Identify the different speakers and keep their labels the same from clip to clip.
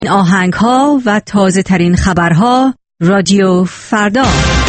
Speaker 1: آهنگ ها و تازه ترین خبرها رادیو فردا.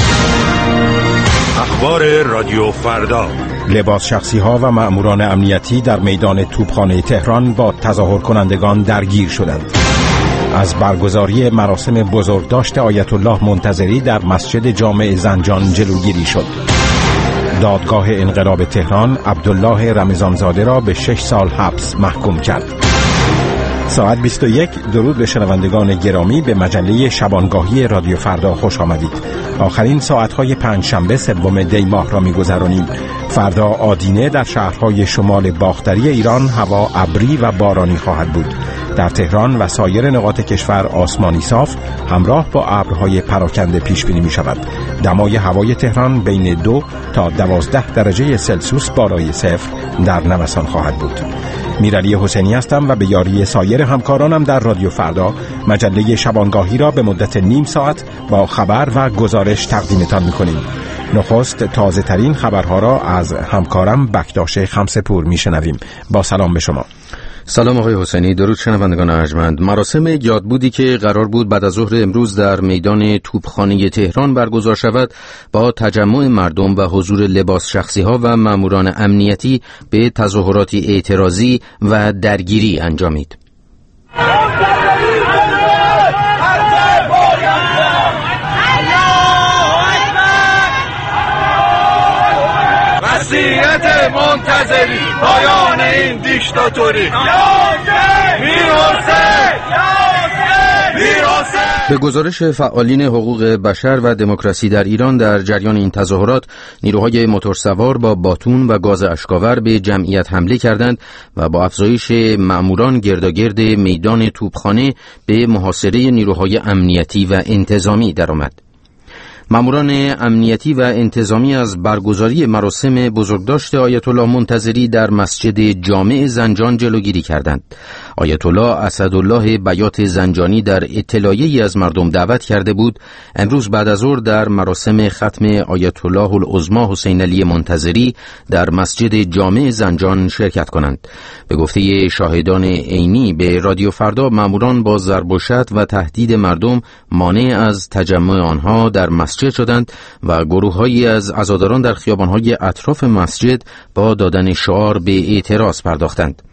Speaker 2: اخبار رادیو فردا.
Speaker 3: لباس شخصی ها و مأموران امنیتی در میدان توپخانه تهران با تظاهر کنندگان درگیر شدند. از برگزاری مراسم بزرگداشت آیت الله منتظری در مسجد جامع زنجان جلوگیری شد. دادگاه انقلاب تهران عبدالله رمضانزاده را به 6 سال حبس محکوم کرد. ساعت 21. درود به شنوندگان گرامی، به مجله شبانگاهی رادیو فردا خوش آمدید. آخرین ساعتهای پنجشنبه 3 دی ماه را می‌گذرانیم. فردا آدینه در شهرهای شمال باختری ایران هوا ابری و بارانی خواهد بود. در تهران و سایر نقاط کشور آسمانی صاف همراه با ابرهای پراکنده پیش بینی می‌شود. دمای هوای تهران بین 2 تا 12 درجه سلسیوس بالای صفر در نوسان خواهد بود. میرعلی حسینی هستم و به یاری سایر همکارانم در رادیو فردا مجله شبانگاهی را به مدت نیم ساعت با خبر و گزارش تقدیمتان می‌کنیم. نخست تازه ترین خبرها را از همکارم بکتاش خمسه‌پور میشنویم. با سلام به شما.
Speaker 4: سلام آقای حسینی، درود شنوندگان ارجمند. مراسم یادبودی که قرار بود بعد از ظهر امروز در میدان توپخانه تهران برگزار شود با تجمع مردم و حضور لباس شخصی ها و ماموران امنیتی به تظاهراتی اعتراضی و درگیری انجامید.
Speaker 2: وصیت منتظری، پایان این دیکتاتوری.
Speaker 4: به گزارش فعالین حقوق بشر و دموکراسی در ایران، در جریان این تظاهرات نیروهای موتورسوار با باتون و گاز اشک‌آور به جمعیت حمله کردند و با افزایش مأموران گرداگرد میدان توپخانه به محاصره نیروهای امنیتی و انتظامی درآمد. ماموران امنیتی و انتظامی از برگزاری مراسم بزرگداشت آیت الله منتظری در مسجد جامع زنجان جلوگیری کردند. آیت الله اسدالله بیات زنجانی در اطلاعیه‌ای از مردم دعوت کرده بود امروز بعد از ظهر در مراسم ختم آیت الله العظمی حسین علی منتظری در مسجد جامع زنجان شرکت کنند. به گفته شاهدان عینی به رادیو فردا، ماموران با ضرب و شتم و تهدید مردم مانع از تجمع آنها در مسجد شدند و گروه‌هایی از عزاداران در خیابان‌های اطراف مسجد با دادن شعار به اعتراض پرداختند.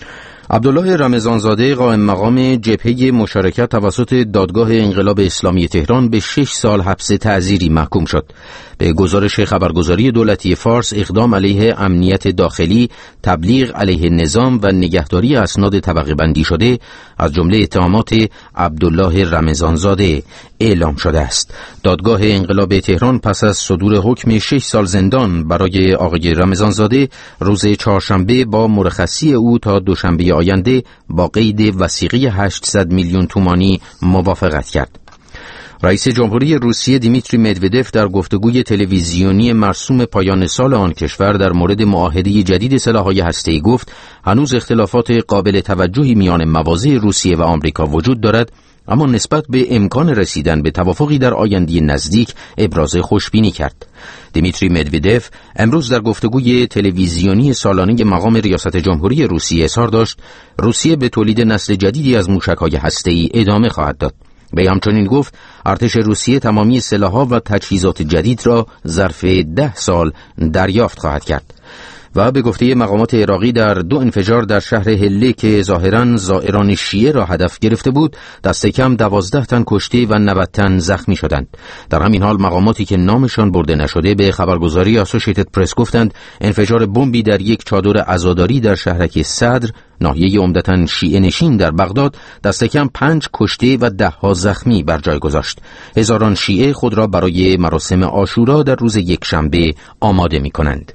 Speaker 4: عبدالله رمضانزاده قائم مقام جبهه مشارکت توسط دادگاه انقلاب اسلامی تهران به 6 سال حبس تعزیری محکوم شد. به گزارش خبرگزاری دولتی فارس، اقدام علیه امنیت داخلی، تبلیغ علیه نظام و نگهداری اسناد طبقه بندی شده از جمله اتهامات عبدالله رمضانزاده اعلام شده است. دادگاه انقلاب تهران پس از صدور حکم 6 سال زندان برای آقای رمضانزاده روز چهارشنبه با مرخصی او تا دوشنبه آینده با قید وثیقه 800 میلیون تومانی موافقت کرد. رئیس جمهوری روسیه دیمیتری مدودف در گفتگوی تلویزیونی مرسوم پایان سال آن کشور در مورد معاهده جدید سلاح‌های هسته‌ای گفت هنوز اختلافات قابل توجهی میان مواضع روسیه و آمریکا وجود دارد، اما نسبت به امکان رسیدن به توافقی در آینده نزدیک ابراز خوشبینی کرد. دیمیتری مدودف امروز در گفتگوی تلویزیونی سالانه مقام ریاست جمهوری روسیه اظهار داشت روسیه به تولید نسل جدیدی از موشک‌های هسته‌ای ادامه خواهد داد. به همچنین گفت ارتش روسیه تمامی سلاح‌ها و تجهیزات جدید را ظرف 10 سال دریافت خواهد کرد. و به گفته مقامات عراقی در 2 انفجار در شهر هله که ظاهراً زائران شیعه را هدف گرفته بود، دست کم 12 تن کشته و 90 تن زخمی شدند. در همین حال مقاماتی که نامشان برده نشده به خبرگزاری اسوسییتد پرس گفتند انفجار بمبی در یک چادر عزاداری در شهرک صدر، ناحیه عمدتاً شیعه نشین در بغداد، دست کم 5 کشته و 10 زخمی بر جای گذاشت. هزاران شیعه خود را برای مراسم عاشورا در روز یکشنبه آماده می‌کنند.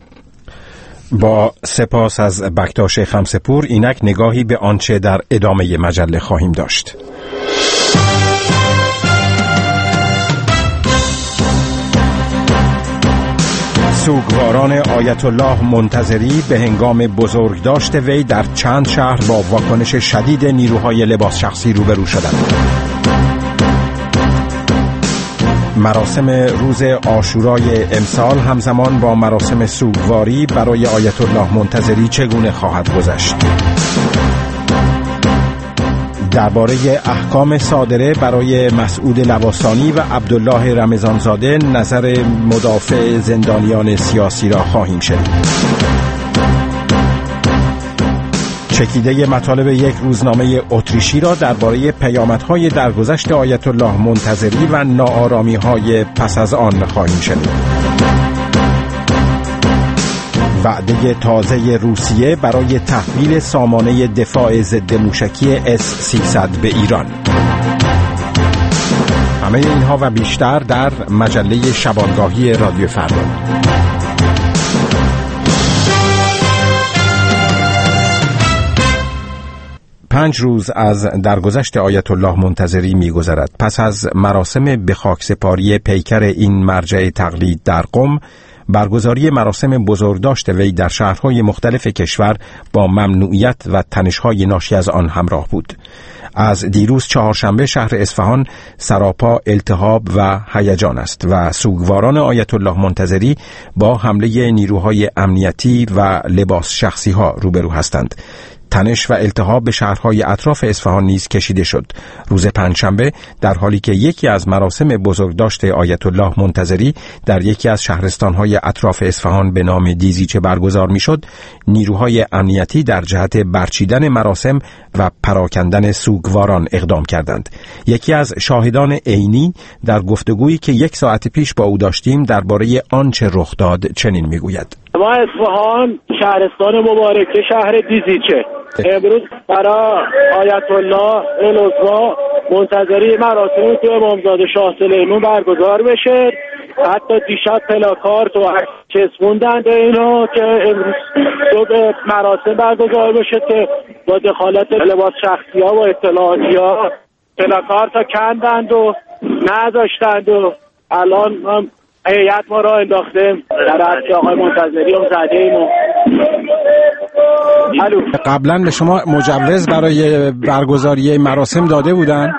Speaker 3: با سپاس از بکتاش خمسه‌پور، اینک نگاهی به آنچه در ادامه مجله خواهیم داشت. سوگواران آیت الله منتظری به هنگام بزرگداشت وی در چند شهر با واکنش شدید نیروهای لباس شخصی روبرو شدند. مراسم روز عاشورای امسال همزمان با مراسم سوگواری برای آیت الله منتظری چگونه خواهد گذشت؟ درباره احکام صادره برای مسعود لواسانی و عبدالله رمضانزاده نظر مدافع زندانیان سیاسی را خواهیم شنید. چکیده مطالب یک روزنامه اتریشی را درباره پیامدهای درگذشت آیت الله منتظری و ناآرامی‌های پس از آن خواهیم شنید. وعده تازه روسیه برای تحویل سامانه دفاع ضد موشکی S-300 به ایران. همه اینها و بیشتر در مجله شبانگاهی رادیو فردا. پنج روز از درگذشت آیت الله منتظری می‌گذرد. پس از مراسم به خاکسپاری پیکر این مرجع تقلید در قم، برگزاری مراسم بزرگداشت وی در شهرهای مختلف کشور با ممنوعیت و تنش‌های ناشی از آن همراه بود. از دیروز چهارشنبه شهر اصفهان سراپا التهاب و هیجان است و سوگواران آیت الله منتظری با حمله نیروهای امنیتی و لباس شخصی ها روبرو هستند. تنش و التهاب به شهرهای اطراف اصفهان نیز کشیده شد. روز پنجشنبه در حالی که یکی از مراسم بزرگداشت آیت الله منتظری در یکی از شهرستانهای اطراف اصفهان به نام دیزیچه برگزار میشد، نیروهای امنیتی در جهت برچیدن مراسم و پراکندن سوگواران اقدام کردند. یکی از شاهدان عینی در گفتگویی که یک ساعت پیش با او داشتیم درباره آنچه رخ داد چنین میگوید:
Speaker 5: ما اصفهان شهرستان مبارکه شهر دیزیچه امروز برای آیت الله العظما منتظری مراسم تو امامزاده شاه سلیمان برگزار بشه. حتی دیشب پلاکارد و چسبوندند اینا که امروز صبح مراسم برگزار بشه که با دخالت لباس شخصی ها و اطلاعاتی ها پلاکارد ها کندند و نداشتند و الان هم هیئت ما را انداخته در حد آقای منتظری هم زده اینو.
Speaker 3: قبلا به شما مجوز برای برگزاری مراسم داده بودن؟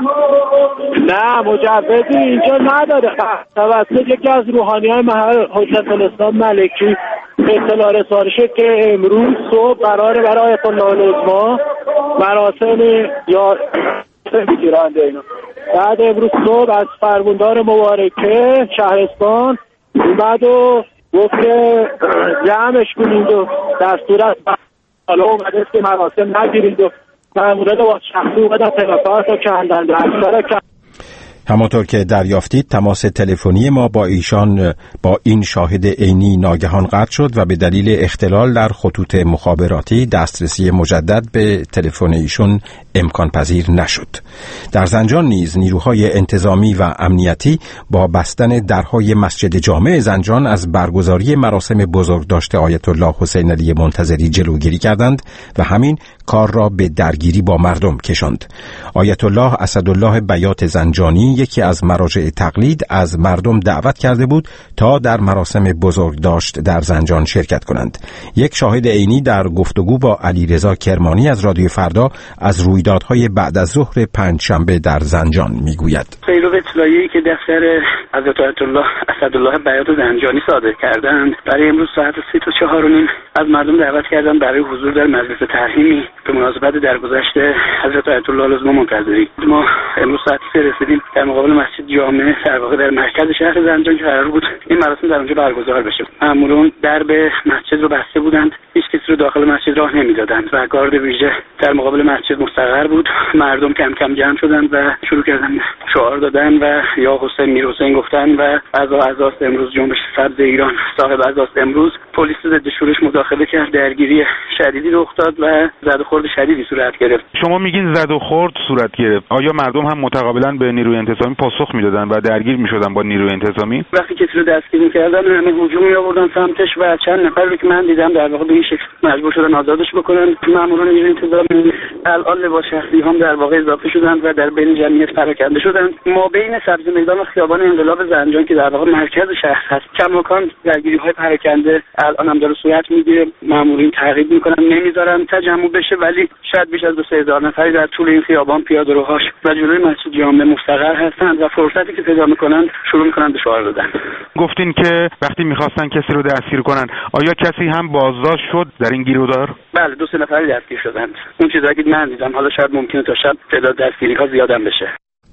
Speaker 5: نه، مجوزی اینجا نداره. توسط یکی از روحانیان محل حجت الاسلام ملکی اطلاع رسانی شد که امروز صبح قراره برای آیت الله العظما مراسم یا بگیرند اینا. بعد امروز صبح از فرماندار مبارکه شهرستان اومد و گفت که جمعش کنید و در صورت حالا اومده که مراسم نگیرید و مامورات با شخصی اومدن پلاکارد رو کندند و اکثر.
Speaker 3: همانطور که دریافتید تماس تلفنی ما با ایشان با این شاهد عینی ناگهان قطع شد و به دلیل اختلال در خطوط مخابراتی دسترسی مجدد به تلفن ایشون امکان پذیر نشد. در زنجان نیز نیروهای انتظامی و امنیتی با بستن درهای مسجد جامع زنجان از برگزاری مراسم بزرگداشت آیت الله حسین علی منتظری جلوگیری کردند و همین کار را به درگیری با مردم کشاند. آیت الله اسدالله بیات زنجانی یکی از مراجع تقلید از مردم دعوت کرده بود تا در مراسم بزرگداشت در زنجان شرکت کنند. یک شاهد عینی در گفتگو با علیرضا کرمانی از رادیو فردا از رویدادهای بعد از ظهر پنجشنبه در زنجان میگوید:
Speaker 6: پیرو اطلاعیه‌ای که دفتر حضرت آیت الله اسدالله بیات زنجانی صادر کردند برای امروز ساعت 3 تا 4:30 از مردم دعوت کردند برای حضور در مجلس ترحیمی به مناسبت درگذشت حضرت آیت الله العظما منتظری. ما امروز ساعت 3 رسیدیم در مقابل مسجد جامع در واقع در مرکز شهر زنجان که قرار بود این مراسم در اونجا برگزار بشه. ماموران درب مسجد رو بسته بودند، هیچ کسی رو داخل مسجد راه نمیدادند و گارد ویژه در مقابل مسجد مستقر بود. مردم کم کم جمع شدند و شروع کردن شعار دادن و یا حسین میر حسین گفتن و عزاست امروز جنبش سبز ایران صاحب عزاست امروز. پلیس ضد شورش مداخله کرد، درگیری شدیدی رخ داد و زد و خورد شدیدی صورت گرفت.
Speaker 7: شما میگین زد و خورد صورت گرفت، آیا مردم هم متقابلا به نیروی انتظامی پاسخ میدادن و درگیر میشدن با نیروی انتظامی؟
Speaker 6: وقتی کسی رو دستگیر می‌کردن همه هجوم می‌آوردن سمتش و چند نفر رو که من دیدم در واقع به این شکل مجبور شدن آزادش بکنن. ماموران نیروی انتظامی الان لباس شخصی هم در واقع اضافه شدند و در بین جمعیت پراکنده شدند. ما بین سبز میدان و خیابان انقلاب زنجان که در واقع مرکز شهر هست کماکان درگیری‌های پراکنده الان هم داره صورت میگیره. مامورین تعقیب میکنن، نمیذارن تجمع بشه، ولی شاید بیش از 2-3 هزار نفری در طول این خیابان پیاده‌روهاش و جلوی مسجد جامع مستقر هستند و فرصتی که پیدا میکنن شروع میکنن به شعار دادن.
Speaker 7: گفتین که وقتی میخواستن کسی رو دستگیر کنن، آیا کسی هم بازداشت شد در این گیرودار؟
Speaker 6: بله، 2-3 نفری دستگیر شدند. اون چیزایی که من دیدم، حالا شاید ممکنه تا شب تعداد دستگیری‌ها زیادم بشه.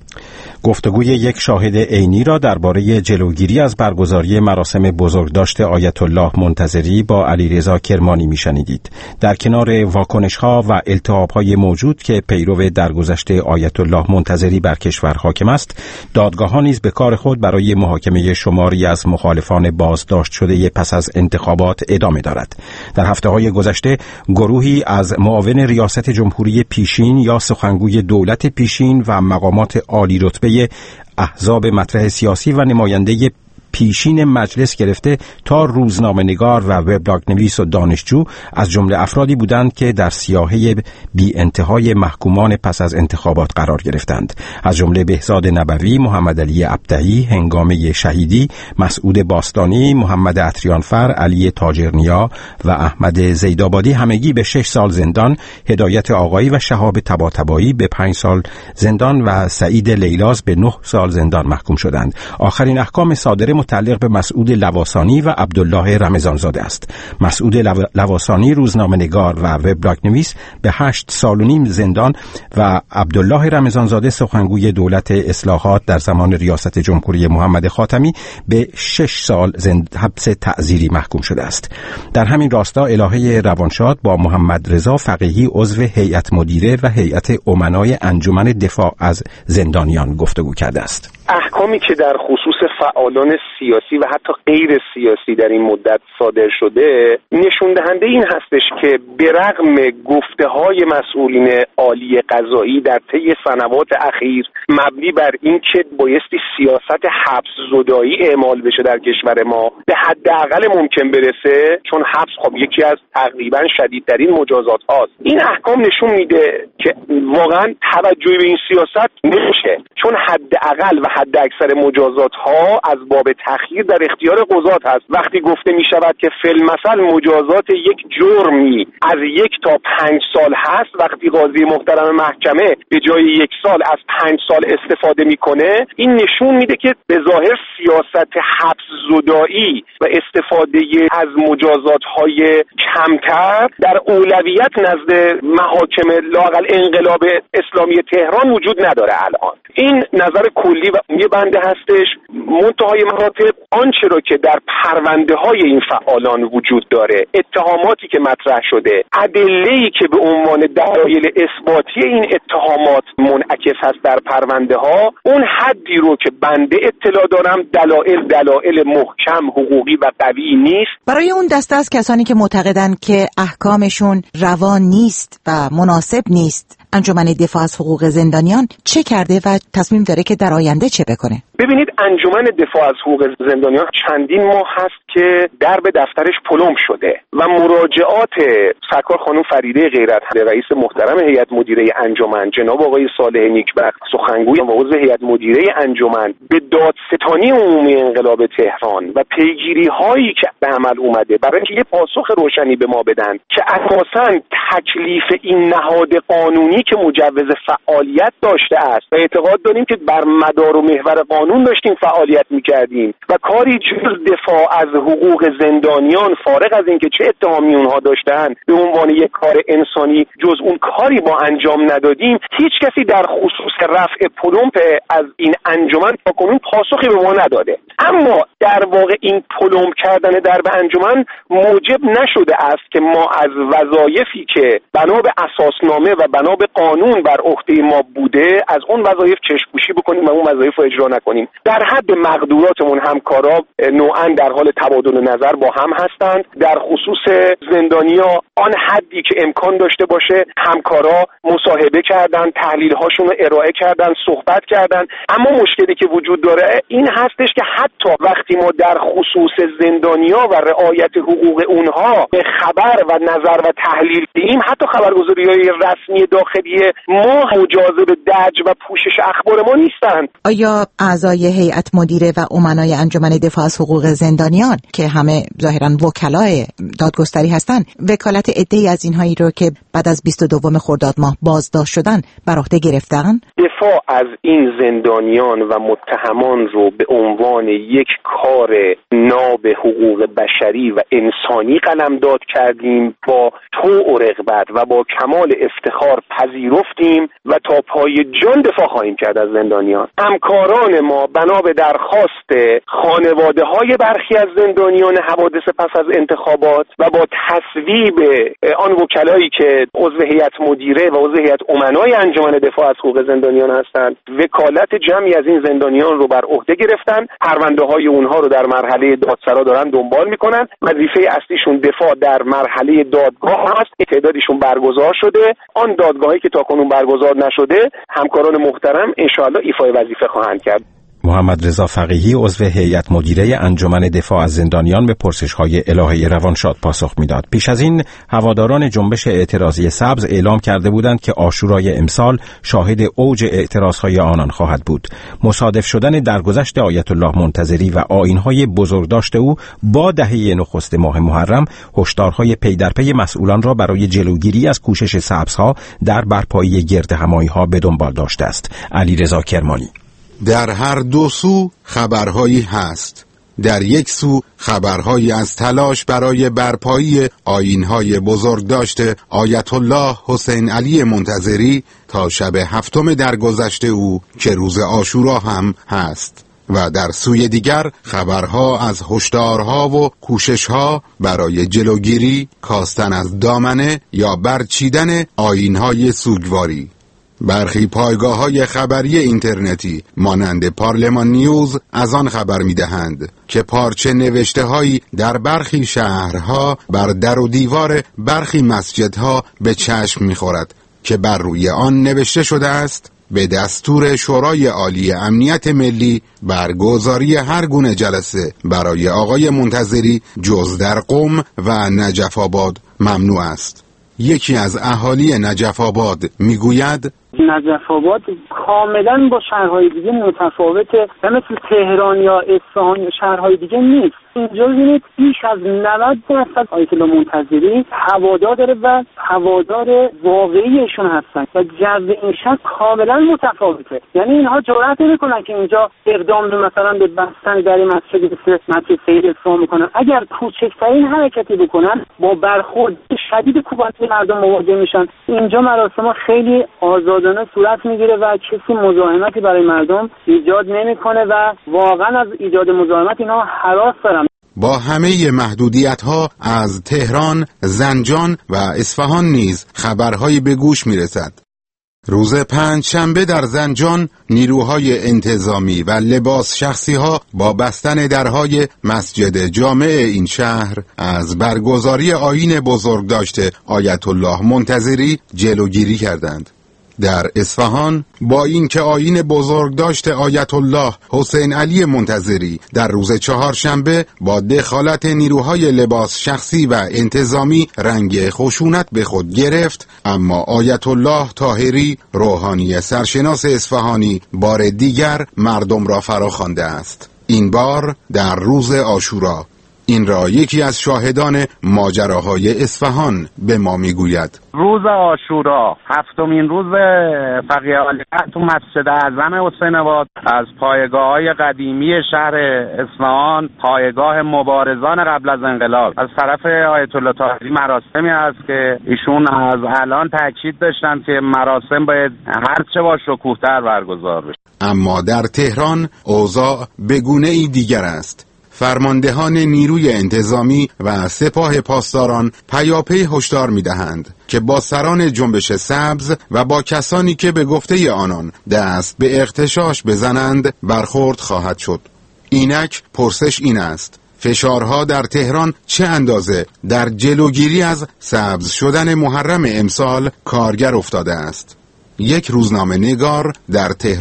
Speaker 3: گفتگوی یک شاهد عینی را درباره جلوگیری از برگزاری مراسم بزرگداشت آیت الله منتظری با علیرضا کرمانی میشنیدید. در کنار واکنش‌ها و التهاب‌های موجود که پیرو درگذشت آیت الله منتظری بر کشور حاکم است، دادگاه‌ها نیز به کار خود برای محاکمه شماری از مخالفان بازداشت شده پس از انتخابات ادامه دارد. در هفته‌های گذشته گروهی از معاون ریاست جمهوری پیشین یا سخنگوی دولت پیشین و مقامات عالی رتبه احزاب مطرح سیاسی و نماینده پیشین مجلس گرفته تا روزنامه‌نگار و وبلاگ نویس و دانشجو از جمله افرادی بودند که در سیاهه بی انتهای محکومان پس از انتخابات قرار گرفتند، از جمله بهزاد نبوی، محمد علی ابطحی، هنگامه شهیدی، مسعود باستانی، محمد عطریانفر، علی تاجرنیا و احمد زیدآبادی همگی به 6 سال زندان، هدایت آقایی و شهاب طباطبایی به 5 سال زندان و سعید لیلاز به 9 سال زندان محکوم شدند. آخرین احکام صادره متعلق به مسعود لواسانی و عبدالله رمضانزاده است. مسعود لواسانی روزنامه‌نگار و وبلاگ نویس به 8 سال و نیم زندان و عبدالله رمضانزاده سخنگوی دولت اصلاحات در زمان ریاست جمهوری محمد خاتمی به 6 سال حبس تعزیری محکوم شده است. در همین راستا الهه روانشاد با محمد رضا فقیهی عضو هیئت مدیره و هیئت امنای انجمن دفاع از زندانیان گفتگو کرده است.
Speaker 8: احکامی که در خصوص فعالان سیاسی و حتی غیر سیاسی در این مدت صادر شده نشون دهنده این هستش که به رغم گفته‌های مسئولین عالی قضایی در طی سنوات اخیر مبنی بر اینکه بایستی سیاست حبس زدایی اعمال بشه در کشور ما به حداقل ممکن برسه، چون حبس خب یکی از تقریبا شدیدترین مجازات هاست، این احکام نشون میده که واقعا توجهی به این سیاست نمیشه، چون حداقل و حد اکثر مجازات ها از باب تخییر در اختیار قضات هست. وقتی گفته می شود که فی‌المثل مجازات یک جرمی از 1 تا 5 سال هست، وقتی قاضی محترم محکمه به جای 1 سال از 5 سال استفاده میکنه، این نشون میده که به ظاهر سیاست حبس زدایی و استفاده از مجازات های کمتر در اولویت نزد محاکم لااقل انقلاب اسلامی تهران وجود نداره. الان این نظر کلی و یه بنده هستش. منتهای مراتب آنچه را که در پرونده های این فعالان وجود داره، اتهاماتی که مطرح شده، ادله‌ای که به عنوان دلایل اثباتی این اتهامات منعکس هست در پرونده ها، اون حدی رو که بنده اطلاع دارم دلایل محکم حقوقی و قوی نیست.
Speaker 9: برای اون دسته از کسانی که معتقدن که احکامشون روان نیست و مناسب نیست، انجمن دفاع از حقوق زندانیان چه کرده و تصمیم داره که در آینده چه بکنه؟
Speaker 8: ببینید، انجمن دفاع از حقوق زندانیان چندین ماه هست که درب دفترش پلم شده و مراجعات سرکار خانم فریده غیرت، رئیس محترم هیئت مدیره انجمن، جناب آقای صالح نیکبخت سخنگوی و عضو هیئت مدیره انجمن به دادستانی عمومی انقلاب تهران و پیگیری هایی که به عمل اومده برای اینکه یه پاسخ روشنی به ما بدن که اساساً تکلیف این نهاد قانونی که مجوز فعالیت داشته است و اعتقاد داریم که بر مدار و محور قانون داشتیم فعالیت میکردیم و کاری جز دفاع از حقوق زندانیان فارغ از اینکه چه اتهامی اونها داشتن به عنوان یک کار انسانی جز اون کاری ما انجام ندادیم، هیچ کسی در خصوص رفع پلمپ از این انجمن تاکنون پاسخی به ما نداده. اما در واقع این پلمپ کردن در به انجمن موجب نشده است که ما از وظایفی که بنا به اساسنامه و بنا به قانون بر عهده ما بوده از اون وظایف چشم‌پوشی بکنیم و اون وظایف رو اجرا نکنیم. در حد مقدوراتمون همکارا نوعاً در حال تبادل نظر با هم هستند. در خصوص زندانیا آن حدی که امکان داشته باشه همکارا مصاحبه کردن، تحلیل هاشون رو ارائه کردن، صحبت کردن. اما مشکلی که وجود داره این هستش که حتی وقتی ما در خصوص زندانیا و رعایت حقوق اونها به خبر و نظر و تحلیل دیم، حتی خبرگزاری‌های رسمی داخل داخلی ما جاذب درج و پوشش اخبار ما نیستند.
Speaker 9: آیا اعضای هیئت مدیره و امنای انجمن دفاع از حقوق زندانیان که همه ظاهراً وکلای دادگستری هستند وکالت عده‌ای از اینهایی رو که بعد از 22 خرداد ماه بازداشت شدن بر عهده گرفتن؟
Speaker 8: دفاع از این زندانیان و متهمان رو به عنوان یک کار ناب حقوق بشری و انسانی قلمداد کردیم، با طوع و رغبت و با کمال افتخار پذیرفتیم و تا پای جان دفاع خواهیم کرد از زندانیان. همکاران ما بنا به درخواست خانواده‌های برخی از زندانیان حوادث پس از انتخابات و با تصویب آن وکلایی که عضو هیئت مدیره و عضو هیئت امنای انجمن دفاع از حقوق زندانیان هستند، وکالت جمعی از این زندانیان رو بر عهده گرفتن. پرونده‌های اونها رو در مرحله دادسرا دارن دنبال میکنن. وظیفه اصلیشون دفاع در مرحله دادگاه هست. تعدادشون برگزار شده. آن دادگاهی که تاکنون برگزار نشده، همکاران محترم انشاءالله ایفای وظیفه خواهند کرد.
Speaker 3: محمد رضا فقیهی عضو هیئت مدیره انجمن دفاع از زندانیان به پرسش‌های الهه روانشاد پاسخ میداد. پیش از این هواداران جنبش اعتراضی سبز اعلام کرده بودند که عاشورای امسال شاهد اوج اعتراضهای آنان خواهد بود. مصادف شدن درگذشت آیت الله منتظری و آیین‌های بزرگداشت او با دهه نخست ماه محرم هشدارهای پی در پی مسئولان را برای جلوگیری از کوشش سبزها در برپایی گردهمایی‌ها به دنبال داشته است. علیرضا کرمانی:
Speaker 10: در هر دو سو خبرهایی هست. در یک سو خبرهایی از تلاش برای برپایی آیین‌های بزرگداشت آیت الله حسین علی منتظری تا شب 7 درگذشت او که روز عاشورا هم هست، و در سوی دیگر خبرها از هشدارها و کوششها برای جلوگیری، کاستن از دامنه یا برچیدن آیین‌های سوگواری. برخی پایگاه‌های خبری اینترنتی مانند پارلمان نیوز از آن خبر می‌دهند که پارچه نوشته‌هایی در برخی شهرها بر در و دیوار برخی مسجدها به چشم می‌خورد که بر روی آن نوشته شده است: به دستور شورای عالی امنیت ملی برگزاری هر گونه جلسه برای آقای منتظری جز در قم و نجف آباد ممنوع است. یکی از اهالی نجف آباد میگوید:
Speaker 6: نجف آباد کاملا با شهرهای دیگه متفاوته و مثل تهران یا اصفهان یا شهرهای دیگه نیست. اینجا ببینید بیش از 90% آیت الله منتظری هوادار داره و هوادار واقعیشون هستن و جو این شهر کاملا متفاوته. یعنی اینها جرئت نمی‌کنن که اینجا اقدام به مثلا به بستن در مسجد مسجد سید اصفهان میکنن. اگر کوچکترین حرکتی بکنن با برخورد شدید کوبنده مردم مواجه میشن. اینجا مراسم خیلی آزادانه صورت میگیره و کسی مزاحمتی برای مردم ایجاد نمیکنه و واقعا از ایجاد مزاحمت اینها هراس دارن.
Speaker 10: با همه محدودیت‌ها از تهران، زنجان و اصفهان نیز خبرهایی به گوش میرسد. روز پنجشنبه در زنجان نیروهای انتظامی و لباس شخصی‌ها با بستن درهای مسجد جامع این شهر از برگزاری آیین بزرگداشت آیت الله منتظری جلوگیری کردند. در اصفهان با اینکه آیین بزرگداشت آیت الله حسین علی منتظری در روز چهارشنبه با دخالت نیروهای لباس شخصی و انتظامی رنگ خشونت به خود گرفت، اما آیت الله طاهری روحانی سرشناس اصفهانی بار دیگر مردم را فراخوانده است. این بار در روز عاشورا. این را یکی از شاهدان ماجراهای اصفهان به ما میگوید.
Speaker 11: روز عاشورا، 7مین روز فقیه عالی تو مسجد اعظم حسین آباد، از پایگاه‌های قدیمی شهر اصفهان، پایگاه مبارزان قبل از انقلاب، از طرف آیت الله طاهری مراسمی است که ایشون از الان تاکید داشتن که مراسم باید هرچه با شکوه‌تر برگزار بشه.
Speaker 10: اما در تهران اوضاع به گونه‌ای دیگر است. فرماندهان نیروی انتظامی و سپاه پاسداران پیاپی هشدار می‌دهند که با سران جنبش سبز و با کسانی که به گفته آنان دست به اغتشاش بزنند برخورد خواهد شد. اینک پرسش این است: فشارها در تهران چه اندازه در جلوگیری از سبز شدن محرم امسال کارگر افتاده است؟ یک روزنامه نگار در تهران.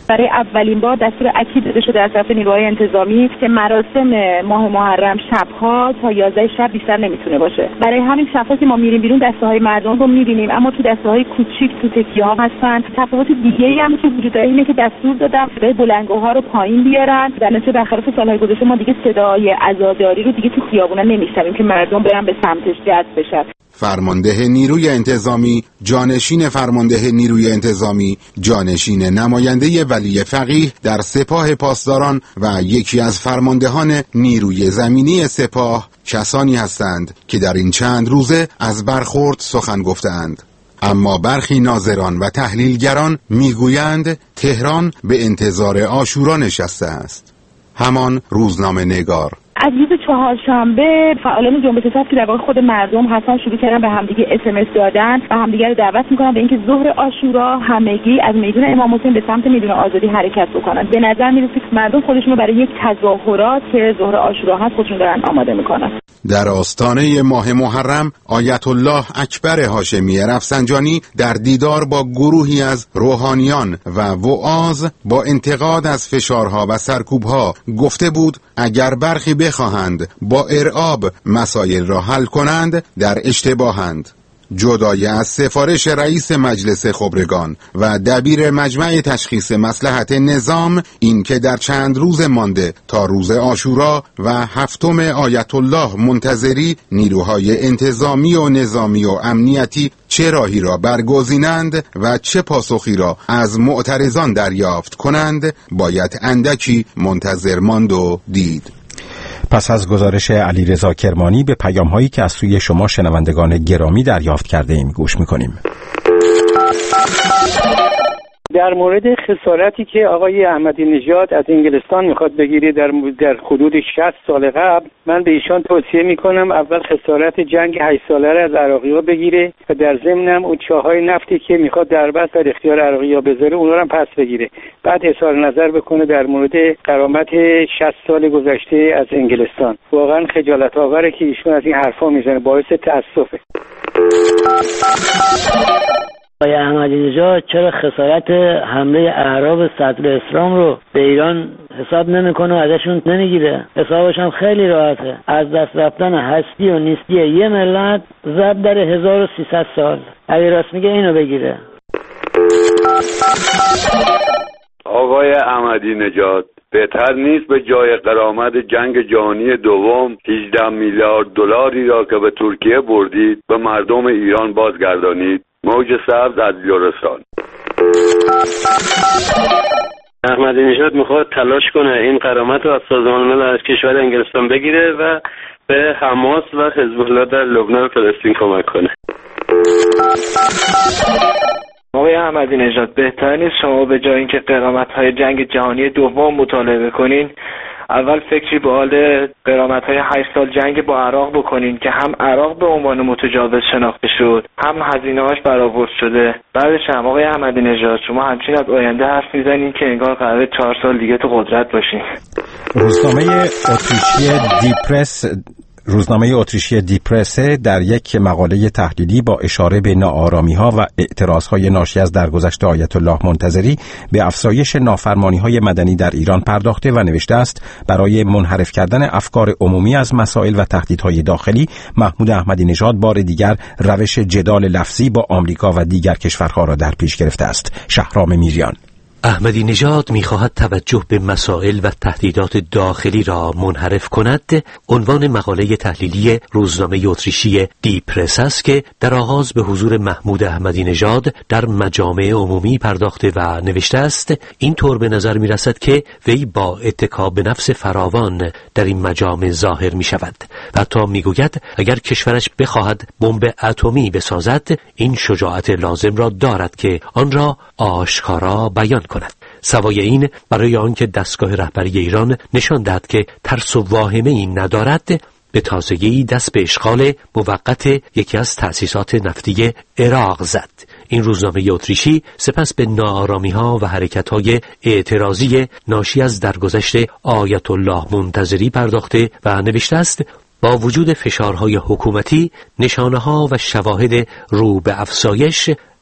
Speaker 12: برای اولین بار دستور اکید داده شده از طرف نیروهای انتظامی که مراسم ماه محرم شب‌ها تا 11 شب بیشتر نمیتونه باشه. برای همین شب‌ها که ما میریم بیرون دسته‌های مردم رو می‌بینیم، اما تو دسته‌های کوچیک تو تکیه‌ها هستن. تفاوت دیگه‌ای هم که وجود داره اینه که دستور دادن صدای بلندگوها رو پایین بیارن. در نتیجه برخلاف سال‌های گذشته ما دیگه صدای عزاداری رو دیگه تو خیابونا نمی‌شنویم که مردم برن به سمتش جذب بشن.
Speaker 10: فرمانده نیروی انتظامی، جانشین فرمانده نیروی انتظامی، جانشین نماینده ولی فقیه در سپاه پاسداران و یکی از فرماندهان نیروی زمینی سپاه کسانی هستند که در این چند روزه از برخورد سخن گفتند. اما برخی ناظران و تحلیلگران میگویند تهران به انتظار عاشورا نشسته است. همان روزنامه نگار
Speaker 12: از روز چهارشنبه فعالان جنبش صف که در واقع خود مردم هستن شروع کردن به همدیگه SMS دادن و همدیگه رو دعوت میکنن به اینکه ظهر عاشورا همگی از میدان امام حسین به سمت میدان آزادی حرکت بکنن. به نظر میرسه که مردم خودشون رو برای یک تظاهرات که ظهر عاشورا هست خودشون دارن آماده میکنن.
Speaker 10: در آستانه ماه محرم آیت الله اکبر هاشمی رفسنجانی در دیدار با گروهی از روحانیان و وعاظ با انتقاد از فشارها و سرکوبها گفته بود اگر برخی بخواهند با ارعاب مسائل را حل کنند در اشتباهند. جدای از سفارش رئیس مجلس خبرگان و دبیر مجمع تشخیص مصلحت نظام، این که در چند روز مانده تا روز عاشورا و 7 آیت الله منتظری نیروهای انتظامی و نظامی و امنیتی چه راهی را برگزینند و چه پاسخی را از معترضان دریافت کنند باید اندکی منتظر ماند و دید.
Speaker 3: پس از گزارش علیرضا کرمانی به پیام‌هایی که از سوی شما شنوندگان گرامی دریافت کرده ایم گوش می‌کنیم.
Speaker 13: در مورد خسارتی که آقای احمدی نژاد از انگلستان میخواد بگیره در حدود 60 سال قبل، من به ایشان توصیه میکنم اول خسارت جنگ 8 ساله را از عراقی‌ها بگیره و در ضمنم اون چاهای نفتی که میخواد در بس در اختیار عراقی‌ها بذاره اونها رو هم پس بگیره. بعد اظهار نظر بکنه در مورد غرامت 60 سال گذشته از انگلستان. واقعا خجالت آوره که ایشون از این حرفا میزنه، باعث تأسفه.
Speaker 14: آقای احمدی نژاد چرا خسارت حمله اعراب صدر اسلام رو به ایران حساب نمیکنه و ازشون نمیگیره؟ حسابش هم خیلی راحته. از دست رفتن هستی و نیستی یه ملت ضرب در 1300 سال. اگه راست میگه اینو بگیره.
Speaker 15: آقای احمدی نژاد بهتر نیست به جای غرامت جنگ جهانی دوم 18 میلیارد دلاری را که به ترکیه بردید به مردم ایران بازگردانید؟ موج سبز از لرستان.
Speaker 16: احمدی نژاد میخواد تلاش کنه این غرامت رو از سازمان ملل از کشور انگلستان بگیره و به حماس و حزب الله در لبنان و فلسطین کمک کنه.
Speaker 17: آقای احمدی نژاد بهتر نیست شما به جای اینکه غرامت‌های جنگ جهانی دوم مطالعه کنین اول فکری به حال غرامت‌های 8 سال جنگ با عراق بکنین که هم عراق به عنوان متجاوز شناخته شد، هم هزینه‌هاش برآورد شده. بعدش هم آقای احمدی نژاد شما همچنین از آینده حرف میزنین که انگار قراره 4 سال دیگه تو قدرت باشین.
Speaker 3: روزنامه اتریشی دیپرسه در یک مقاله تحلیلی با اشاره به ناآرامی‌ها و اعتراض‌های ناشی از درگذشت آیت الله منتظری به افزایش نافرمانی‌های مدنی در ایران پرداخته و نوشته است برای منحرف کردن افکار عمومی از مسائل و تهدیدهای داخلی، محمود احمدی نژاد بار دیگر روش جدال لفظی با آمریکا و دیگر کشورها را در پیش گرفته است. شهرام میریان.
Speaker 18: احمدی نژاد می‌خواهد توجه به مسائل و تهدیدات داخلی را منحرف کند. عنوان مقاله تحلیلی روزنامه اتریشی دیپرس است که در آغاز به حضور محمود احمدی نژاد در مجامع عمومی پرداخته و نوشته است اینطور به نظر می‌رسد که وی با اتکا به نفس فراوان در این مجامع ظاهر می‌شود و حتی می‌گوید اگر کشورش بخواهد بمب اتمی بسازد این شجاعت لازم را دارد که آن را آشکارا بیان کند. سوای این برای آنکه دستگاه رهبری ایران نشان دهد که ترس و واهمه این ندارد، به تازگی دست به اشغال موقت یکی از تأسیسات نفتی عراق زد. این روزنامه اتریشی سپس به ناآرامی‌ها و حرکت‌های اعتراضی ناشی از درگذشت آیت الله منتظری پرداخته و نوشته است با وجود فشارهای حکومتی، نشانه‌ها و شواهد رو به افزایش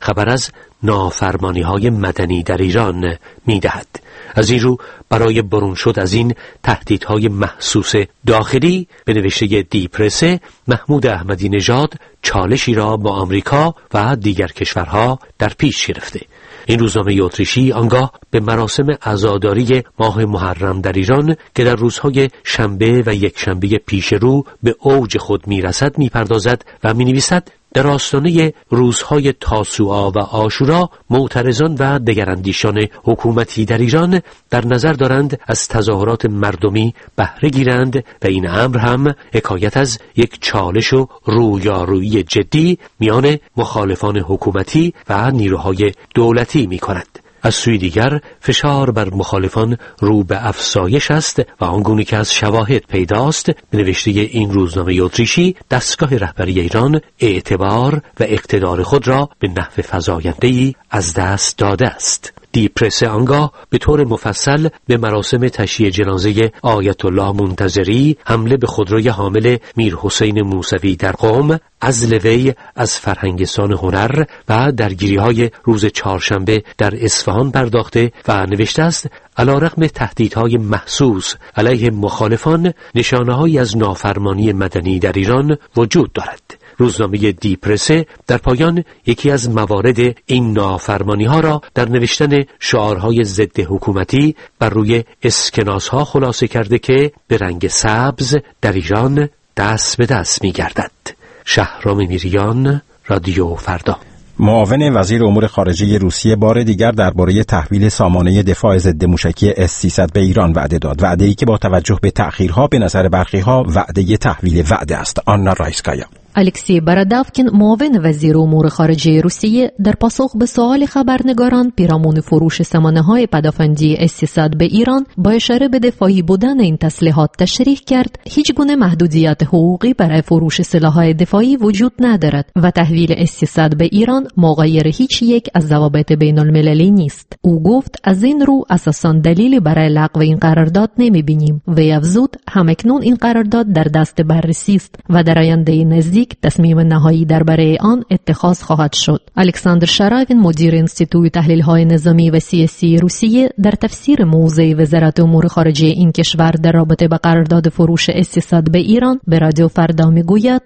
Speaker 18: خبر از نافرمانی‌های مدنی در ایران می‌دهد. از این رو برای برون شد از این تهدیدهای محسوس داخلی به نوشته دیپرسه، محمود احمدی نژاد چالشی را با آمریکا و دیگر کشورها در پیش گرفته. این روزنامه اتریشی آنگاه به مراسم عزاداری ماه محرم در ایران که در روزهای شنبه و یکشنبه پیش رو به اوج خود میرسد میپردازد و مینویسد در آستانه روزهای تاسوعا و عاشورا معترضان و دگراندیشان حکومتی در ایران در نظر دارند از تظاهرات مردمی بهره گیرند و این امر هم حکایت از یک چالش و رویارویی جدی میان مخالفان حکومتی و نیروهای دولتی می کند. از سوی دیگر فشار بر مخالفان رو به افزایش است و آنگونه که از شواهد پیداست به نوشته این روزنامه اتریشی دستگاه رهبری ایران اعتبار و اقتدار خود را به نحو فزاینده‌ای از دست داده است. دیپرسه آنگاه به طور مفصل به مراسم تشییع جنازه آیت الله منتظری، حمله به خودروی حامل میر حسین موسوی در قم، عزل وی از فرهنگستان هنر و درگیری‌های روز چهارشنبه در اصفهان پرداخته و نوشته است علیرغم تهدیدهای محسوس علیه مخالفان، نشانه‌هایی از نافرمانی مدنی در ایران وجود دارد. روزنامه دیپرسه در پایان یکی از موارد این نافرمانی‌ها را در نوشتن شعارهای ضد حکومتی بر روی اسکناس‌ها خلاصه کرده که به رنگ سبز در ایران دست به دست می‌گردد. شهرام میریان، رادیو فردا.
Speaker 3: معاون وزیر امور خارجه روسیه بار دیگر درباره تحویل سامانه دفاع ضد موشکی S-300 به ایران وعده داد. وعده‌ای که با توجه به تأخیرها به نظر برخی‌ها وعده تحویل وعده است. آنا رایسکایا.
Speaker 19: الکسی برادافکین معاون وزیر امور خارجه روسیه در پاسخ به سوال خبرنگاران پیرامون فروش سامانه‌های پدافندی S-300 به ایران با اشاره به دفاعی بودن این تسلیحات تشریح کرد هیچ گونه محدودیت حقوقی برای فروش سلاح‌های دفاعی وجود ندارد و تحویل S-300 به ایران مغایر هیچ یک از ضوابط بین‌المللی نیست. او گفت از این رو اساساً دلیلی برای لغو این قرارداد نمی‌بینیم و افزود همکنون این قرارداد در دست بررسی است و در آینده نزدیک تصمیم نهایی درباره آن اتخاذ خواهد شد. الکساندر شراوین مدیر انستیتوی تحلیل‌های نظامی و سیاسی روسیه در تفسیر موضع وزارت امور خارجه این کشور در رابطه با قرارداد فروش S-300 به ایران به رادیو فردا میگوید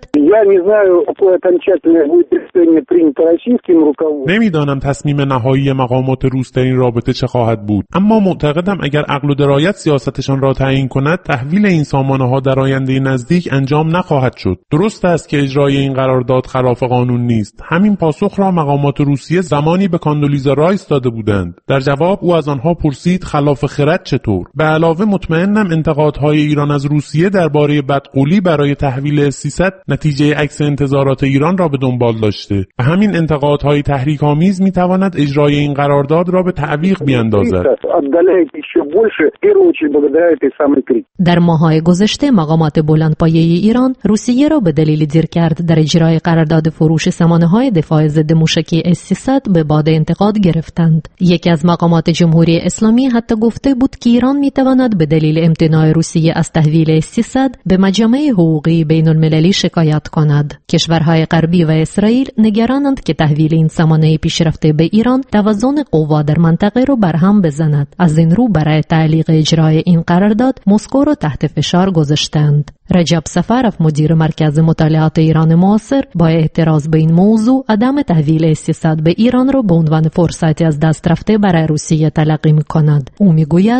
Speaker 20: نمیدانم تصمیم نهایی مقامات روس در این رابطه چه خواهد بود، اما معتقدم اگر عقل و درایت سیاستشان را تعیین کند تحویل این سامانه‌ها در آینده نزدیک انجام نخواهد شد. درست است که اجرای این قرارداد خلاف قانون نیست. همین پاسخ را مقامات روسیه زمانی به کاندولیزا رایس داده بودند. در جواب او از آنها پرسید خلاف خرد چطور؟ به علاوه مطمئنم انتقادهای ایران از روسیه درباره بدقولی برای تحویل S-300 نتیجه عکس انتظارات ایران را به دنبال داشته و همین انتقادهای تحریک‌آمیز می‌تواند اجرای این قرارداد را به تعویق بیاندازد.
Speaker 19: در ماه‌های گذشته مقامات بلندپایه ایران روسیه را به دلیل دیرکرد در اجرای قرارداد فروش سامانه‌های دفاع ضد موشکی S-300 به باد انتقاد گرفتند. یکی از مقامات جمهوری اسلامی حتی گفته بود که ایران می‌تواند به دلیل امتناع روسیه از تحویل S-300 به محکمه حقوقی بین‌المللی شکایت کند. کشورهای غربی و اسرائیل نگرانند که تحویل این سامانه پیشرفته به ایران توازن قوا در منطقه را برهم بزند. از این رو برای تعلیق اجرای این قرارداد مسکو را تحت فشار گذاشتند. رجب سفرف مدیر مرکز مطالعات ایران معاصر با اعتراض به این موضوع عدم تحویل S-300 به ایران را به عنوان فرصتی از دست رفته برای روسیه تلقی می‌کند. او میگوید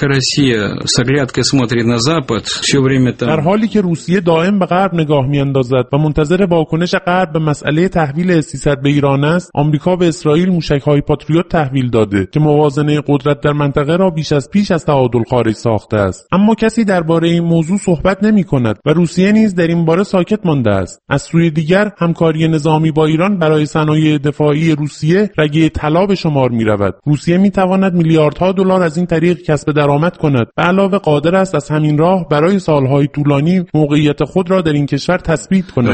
Speaker 20: در حالی که روسیه دائم به غرب نگاه می‌اندازد و منتظر واکنش غرب به مسئله تحویل S-300 به ایران است، آمریکا به اسرائیل موشک‌های پاتریوت تحویل داده که موازنه قدرت در منطقه را بیش از پیش از تعادل خارج ساخته است. اما کسی درباره این موضوع صحبت نمی‌کند و روسیه نیز در این باره ساکت مانده است. از سوی دیگر همکاری نظامی با ایران برای صنایع دفاعی روسیه رگه طلا به شمار می‌رود. روسیه می‌تواند میلیاردها دلار از این طریق کسب درآمد کند. به علاوه قادر است از همین راه برای سالهای طولانی موقعیت خود را در این کشور تثبیت کند.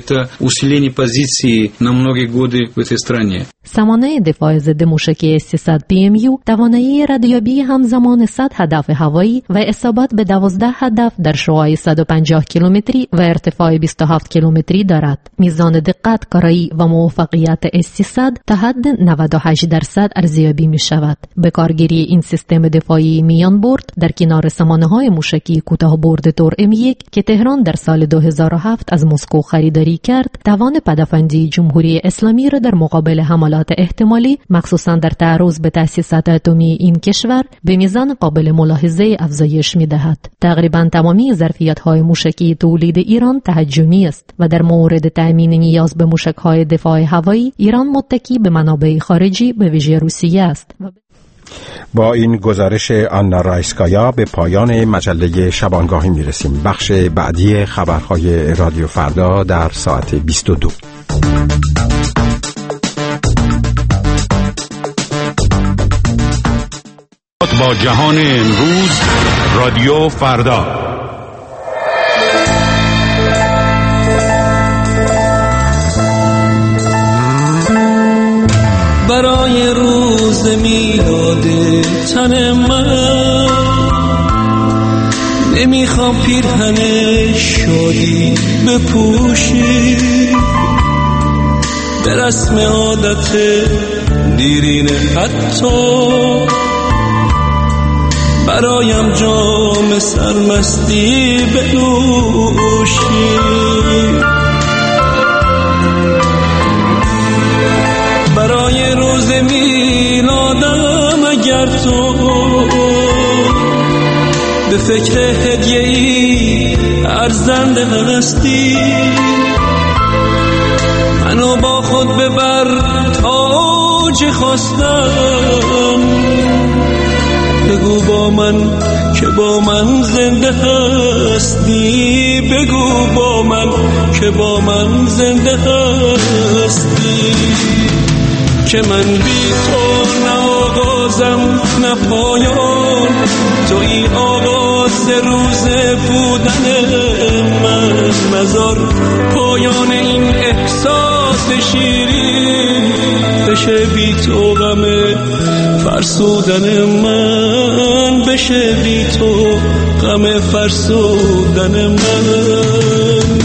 Speaker 19: سامانه دفاع ضد موشکی S-300 PMU توانایی ردیابی همزمان 100 هدف هوایی و اصابت به 12 هدف در شعاع 100 150 کیلومتری و ارتفاع 27 کیلومتری دارد. میزان دقت، کارایی و موفقیت S-300 تا حد 98% ارزیابی می شود. به کارگیری این سیستم دفاعی میان برد در کنار سامانه‌های موشکی کوتاه برد تور M1 که تهران در سال 2007 از مسکو خریداری کرد، توان پدافندی جمهوری اسلامی را در مقابل حملات احتمالی مخصوصاً در تعرض به تأسیسات اتمی این کشور به میزان قابل ملاحظه افزایش می‌دهد. تقریباً تمامی ظرفیت‌های موشکی تولید ایران تهجمی است و در مورد تأمین نیاز به موشک‌های دفاع هوایی ایران متکی به منابع خارجی به ویژه روسیه است.
Speaker 3: با این گزارش آنا رایسکایا به پایان مجله شبانگاهی میرسیم. بخش بعدی خبرهای رادیو فردا در ساعت 22.
Speaker 2: با جهان امروز رادیو فردا.
Speaker 21: برای روز میلاد تن من نمیخوام پیرهن شادی بپوشی، به رسم عادت دیرینه حتی برایم جام سرمستی بنوشی. برای روز میلادم اگر تو به فکر هدیه‌ای ارزنده هستی، منو با خود ببر تاج خواستم، بگو با من که با من زنده هستی، بگو با من که با من زنده هستی، که من بی تو نه آغازم نه پایان، توی آغاز روز بودن من، نزار پایان این احساس شیرین بشه بی تو غم فرسودن من، بشه بی تو غم فرسودن من.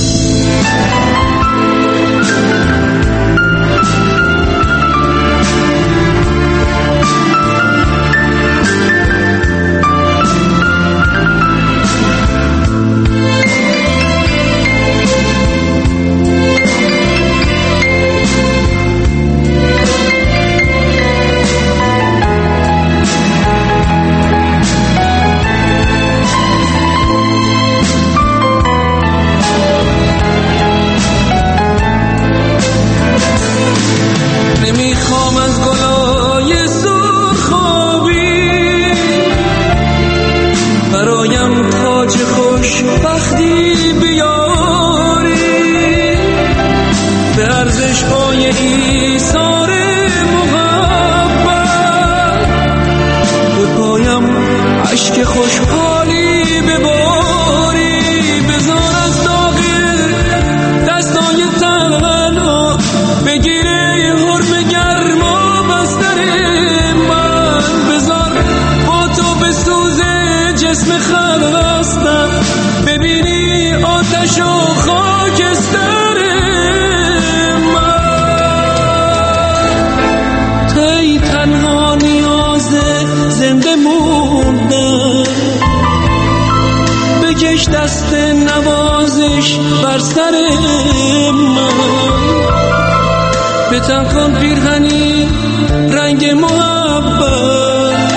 Speaker 21: دست نوازش بر سر من، به تن کن پیرهنی رنگ محبت،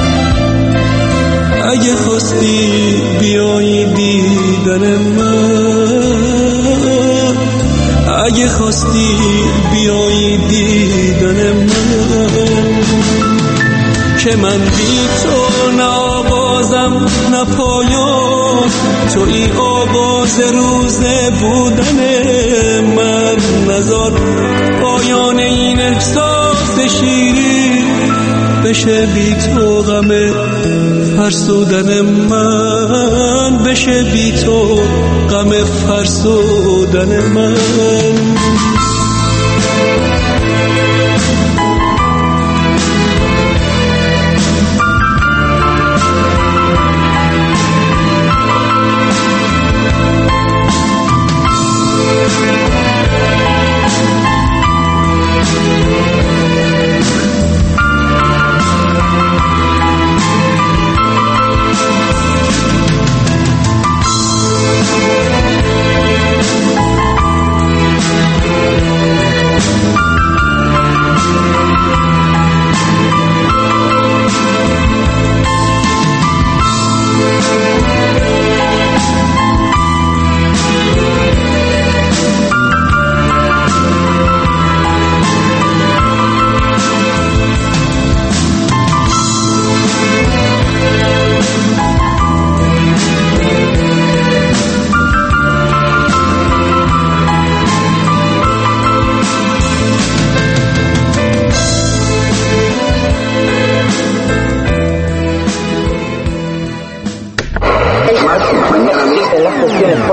Speaker 21: اگه خواستی بیایی دیدن من، اگه خواستی بیایی دیدن من، که من بی تو نه آغازم نه پایان، توی آغاز روز بودن من، نزار پایان این احساس شیرین بشه بی تو غم فرسودن من، بشه بی تو غم فرسودن من.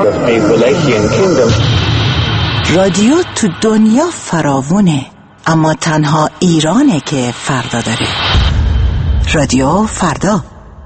Speaker 1: of a Wallachian kingdom.
Speaker 9: رادیو تو دنیا فراوونه، اما تنها ایرانه که فردا داره. رادیو فردا.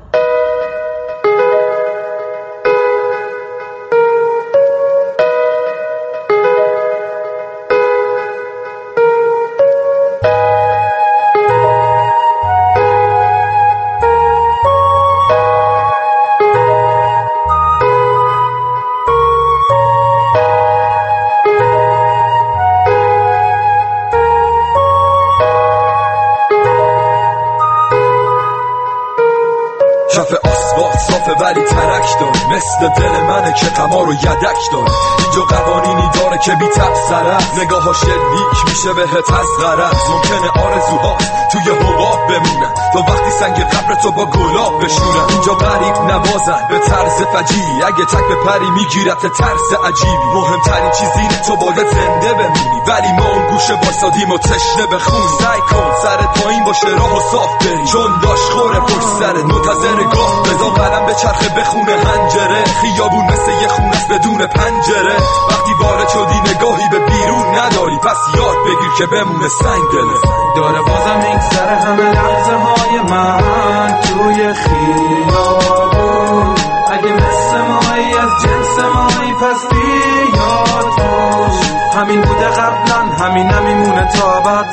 Speaker 22: ولی ترک دار مثل دل منه که قمار و یدک دار. اینجا قوانینی داره که بی تبصره، نگاه شلیک میشه بهت از غرض. ممکنه آرزوهات توی حباب بمونن تا وقتی سنگ قبر تو با گلاب بشونن. اینجا غریب نوازن به طرز فجیعی، اگه تک به پری میگیرت ترس عجیبی. مهمترین چیز اینه تو باید زنده بمونی، ولی ما اون گوشه واسادیم و تشنه بخونی. سعی کن سرت پایین باشه راه و صاف بری، چون داش خوره پشت سرت منتظر گاه. بذار قلم به چرخه بخونه هنجره، خیابون مثل یه خونست بدون پنجره. وقتی وارد شدی نگاهی به بیرون نداری، پس یاد بگیر که بمونه سنگ دله.
Speaker 23: داره بازم میگذره همه لحظه های من توی خیابون. اگه مثل مایی از جنس مایی پس بیاد توش. همین بوده قبلا، همین نمیمونه تا بعد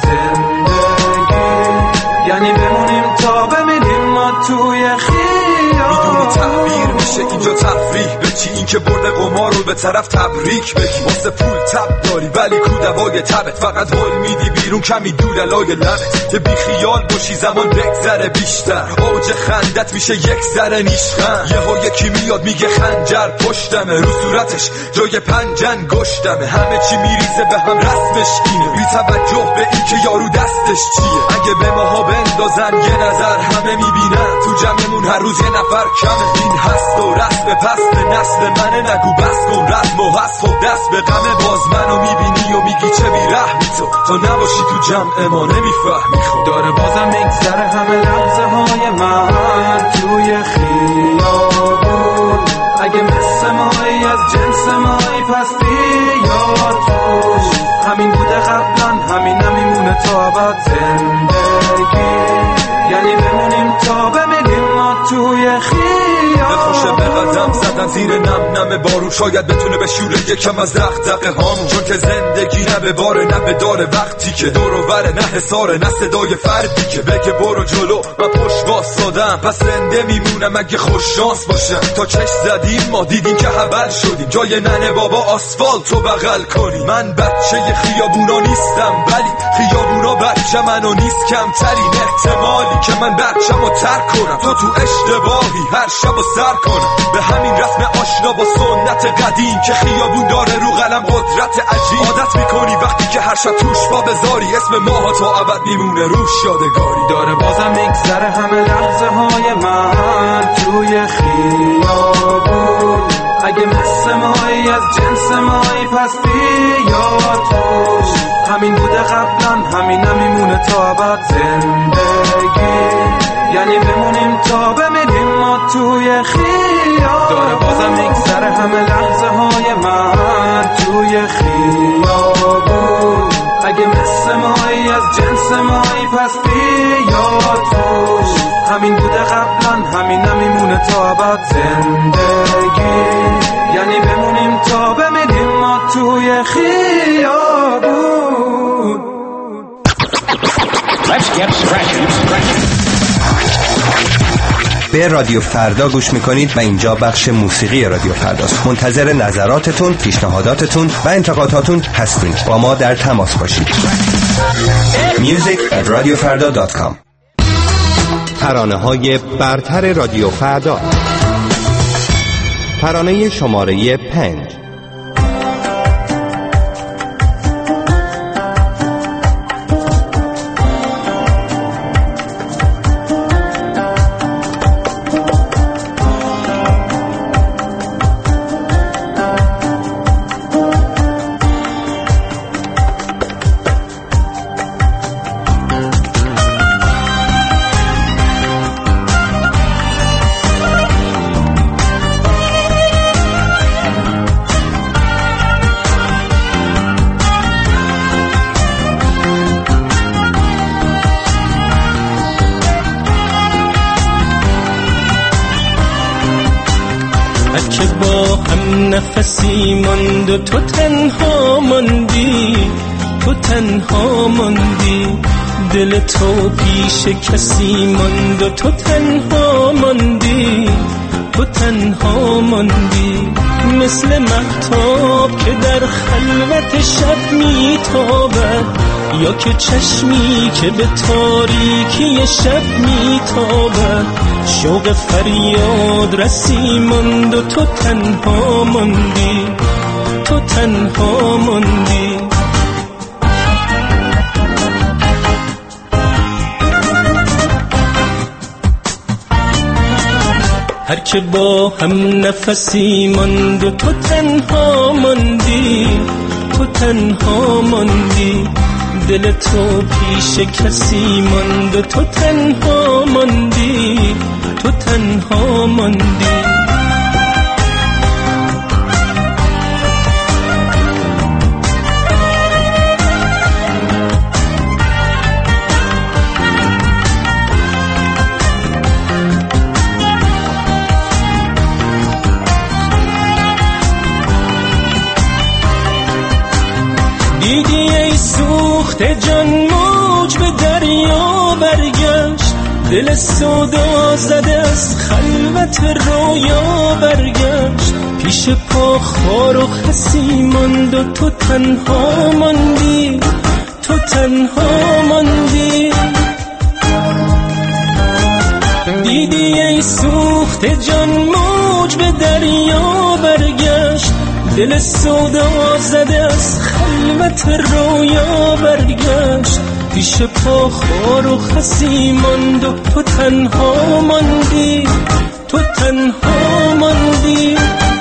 Speaker 23: زندگی. یعنی بمونیم تا بمیریم ما توی
Speaker 22: میدونی تعبیر میشه اینجا تفریح بچی، این که برده قمار رو به طرف تبریک بگی. واسه پول تب داری ولی کودوای تبت، فقط حل میدی بیرون کمی دوللای لبت. که بی خیال باشی زمان بگذره بیشتر، اوج خندت میشه یک ذره نیشخند. یه ها یکی میاد میگه خنجر پشتمه، رو صورتش جای پنجن گشتمه. همه چی میریزه به هم رسمش اینه، بی توجه به این که یارو دستش چیه. اگه به ماها بندازن یه نظر همه میبینن، تو جمعمون هر روز یه نفر کمه. این هست و رسم پس به نسل منه، نگو بس کن رسم و هست خب دست به غمه. باز منو میبینی و میگی چه بیرحمی تو نباشی تو جمع ما نمیفهمی. خب
Speaker 23: داره بازم میگذره همه لحظه های من توی خیابون. اگه مثل مایی از جنس مایی پس بیاد توش. همین بوده قبلا، همین نمیمونه تا بعد زندگی. یعنی بمونیم تا بمیریم ما توی خیابون.
Speaker 22: بخوشه به قدم زدن زیر نم نم بارون، شاید بتونه بشوره یکم از دغدغه هامون. چون که زندگی نه به باره نه به داره، وقتی که دور و بره نه حساره نه صدای فردی که بگه برو جلو من پشت واسادم. پس زنده میمونم اگه خوش شانس باشم. تا چشم زدیم ما دیدیم که حبل شدیم، جای ننه بابا آسفالت رو بغل کنیم. من بچه خیابونا نیستم ولی خیابونا بچه منو نیست. کمترین احتمالی که من بچم و ترک کنم، تو اشتباهی هر شب و سر کنم. به همین رسم آشنا با سنت قدیم که خیابون داره رو قلم قدرت عجیب. عادت میکنی وقتی که هر شب توش پا بذاری، اسم ماها تا ابد میمونه روش یادگاری.
Speaker 23: داره بازم میگذره همه لحظه های من توی خیابون. اگه مثل مایی از جنس مایی پس بیاد توش. همین بوده قبلا، همین نمیمونه تا بعد زندگی. یعنی بمونیم تا بمیریم ما توی خیابون. داره بازم میگذره همه لحظه های من توی خیابون. اگه مثل مایی از جنس مایی پس بیاد توش. همین بوده قبلا، همین نمیمونه تا بعد زندگی. یعنی بمونیم تا بمیریم ما توی خیابون.
Speaker 24: Let's get scratching. به رادیو فردا گوش میکنید و اینجا بخش موسیقی رادیو فرداست. منتظر نظراتتون، پیشنهاداتتون و انتقاداتون هستیم. با ما در تماس باشید. music@radiofarda.com. ترانه‌های برتر رادیو فردا. ترانه شماره 5.
Speaker 21: که با هم نفسی ماند و تو تنها ماندی، تو تنها ماندی. دل تو پیش کسی ماند و تو تنها ماندی، تو تنها ماندی. مثل مهتاب که در خلوت شب میتابد، یا که چشمی که به تاریکی شب میتابد. شوق فریاد رسی ماند و تو تنها ماندی، تو تنها ماندی. هر که با هم نفسی ماند و تو تنها ماندی، تو تنها ماندی. دل تو پیش کسی ماند و تو تنها ماندی، تو تنها ماندی. دیدی ای سوخته جان موج به دریا برگشت، دل سودا زده از خلوت رویا برگشت. پیش پا خار و خسی ماند و تو تنها ماندی، تو تنها ماندی. دیدی ای سوخته جان موج به دریا برگشت، دل سودا زده از خلوت رویا برگشت. پیش پا خار و خسی ماند و تو تنها ماندی، تو تنها ماندی.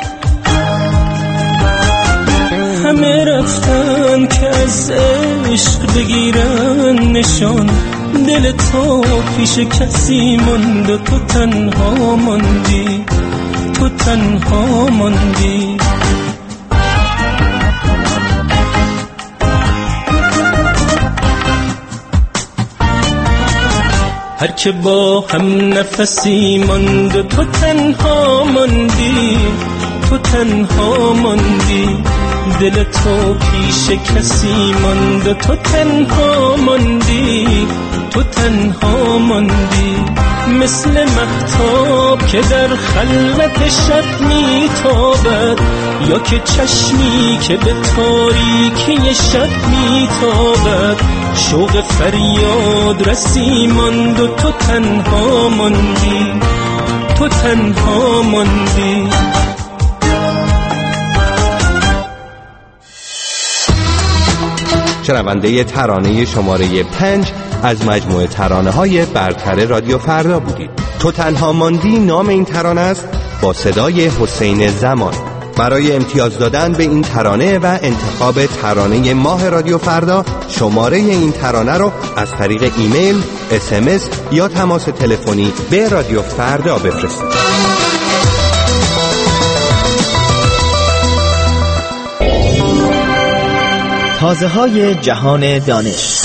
Speaker 21: همه رفتن که از عشق بگیرن نشان، دل تو پیش کسی ماند و تو تنها ماندی، تو تنها ماندی. هر که با هم نفسی ماند و تو تنها ماندی، تو تنها ماندی. دل تو پیش کسی ماند و تو تنها ماندی، تو تنها ماندی. مثل مهتاب که در خلوت شب میتابد، یا که چشمی که به تاریکی شب میتابد. شوق فریاد رسی ماند و تو تنها ماندی، تو تنها ماندی.
Speaker 24: شنونده ترانه شماره 5 از مجموعه ترانه‌های برتر رادیو فردا بودید. تو تنها ماندی نام این ترانه است، با صدای حسین زمان. برای امتیاز دادن به این ترانه و انتخاب ترانه ماه رادیو فردا، شماره این ترانه رو از طریق ایمیل، SMS یا تماس تلفنی به رادیو فردا بفرستید.
Speaker 4: تازه‌های جهان دانش.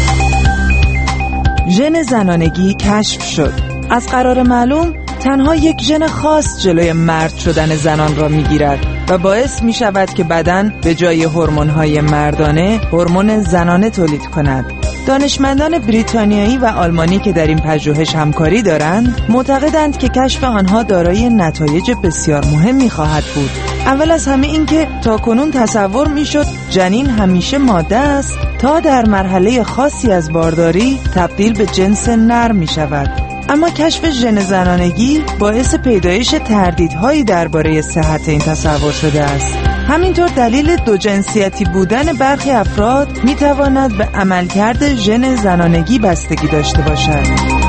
Speaker 5: ژن زنانگی کشف شد. از قرار معلوم تنها یک ژن خاص جلوی مرد شدن زنان را میگیرد و باعث می شود که بدن به جای هورمون‌های مردانه هورمون زنانه تولید کند. دانشمندان بریتانیایی و آلمانی که در این پژوهش همکاری دارند معتقدند که کشف آنها دارای نتایج بسیار مهمی خواهد بود. اول از همه این که تاکنون تصور میشد جنین همیشه ماده است تا در مرحله خاصی از بارداری تبدیل به جنس نر می شود. اما کشف ژن زنانگی باعث پیدایش تردیدهایی درباره صحت این تصور شده است. همینطور دلیل دو جنسیتی بودن برخی افراد میتواند به عملکرد ژن زنانگی بستگی داشته باشد.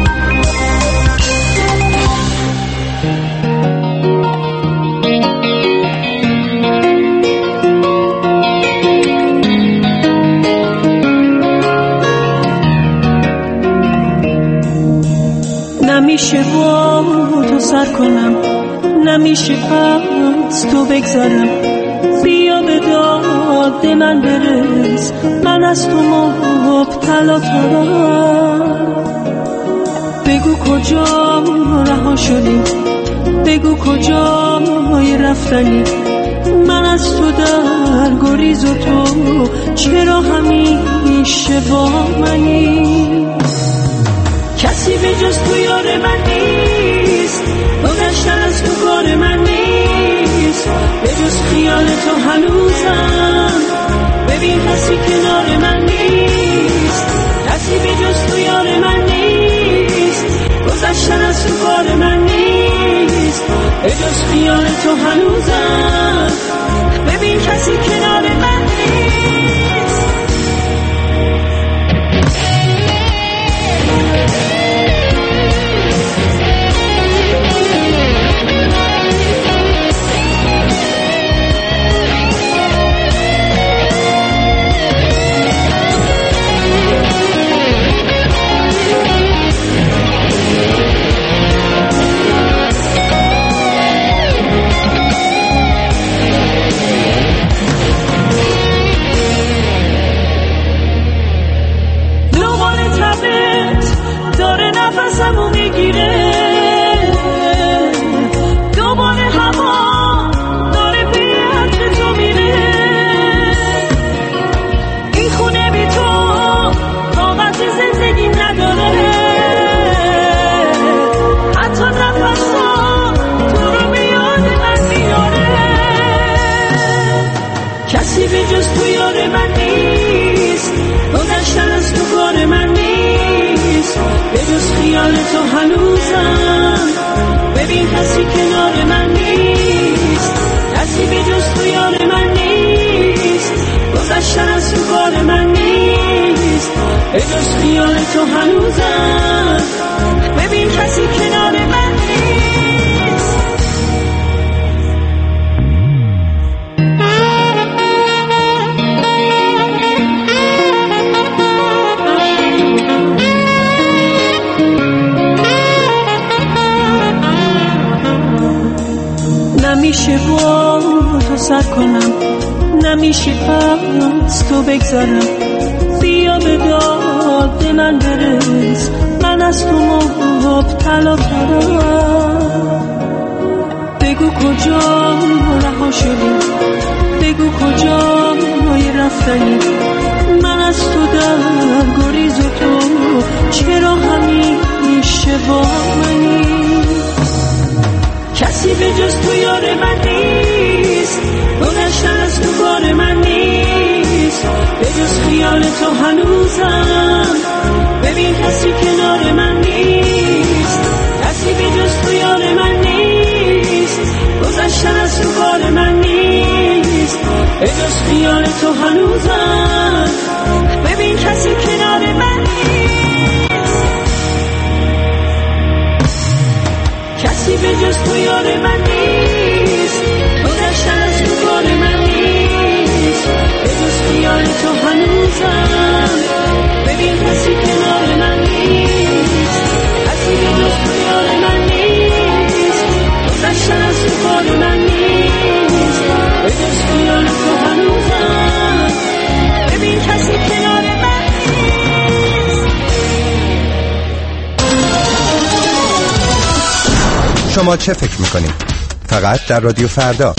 Speaker 21: نمیشه با تو سر کنم، نمیشه از تو بگذرم. بیا به داد من برس، من از تو مبتلا ترم. بگو کجا رها شدی، بگو کجای رفتنی، من از تو در گریز و تو چرا همیشه با منی؟ کسی به جز تو یار من نیست، گذشتن از تو کار من نیست، به جز خیال تو هنوزم ببین کسی کنار من نیست، کسی به جز تو یار من نیست، گذشتن از تو کار من نیست، به جز خیال تو هنوزم ببین کسی کنار من نیست. نفسمو میگیره، دوباره هوا داره به عطر تو میره، این خونه بی تو طاقت زندگی نداره، حتی نفسم تو رو به یاد من میاره، کسی به جز تو یار من نیست، گذشتن از تو کار من نیست، به جز خیال تو هنوزم ببین کسی کنار من نیست، کسی به جز تو یار من نیست، گذشتن از تو کار من نیست، به جز خیال تو هنوزم ببین کسی کنار من نیست. نمیشه با تو سر کنم، نمیشه از تو بگذارم، بیا به داد من برس، من از تو مبتلا ترم، بگو کجا رها شدی، بگو کجای رفتنی، من از تو در گریز و تو چرا همیشه با منی؟ کسی به جز تو یار من نیست، گذشتن از تو کار من نیست، به جز خیال تو هنوزم ببین کسی کنار من نیست، کسی به جز تو یار من نیست، گذشتن از تو کار من نیست، به جز خیال تو هنوزم ببین کسی کنار من نیست، کسی به جز تو یار من نیست، گذشتن از تو کار من نیست، به جز خیال تو هنوزم ببین کسی کنار من نیست، کسی به جز تو یار من نیست، گذشتن از تو کار من نیست، به جز خیال تو هنوزم ببین کسی کنار من نیست.
Speaker 24: شما چه فکر میکنید؟ فقط در رادیو فردا.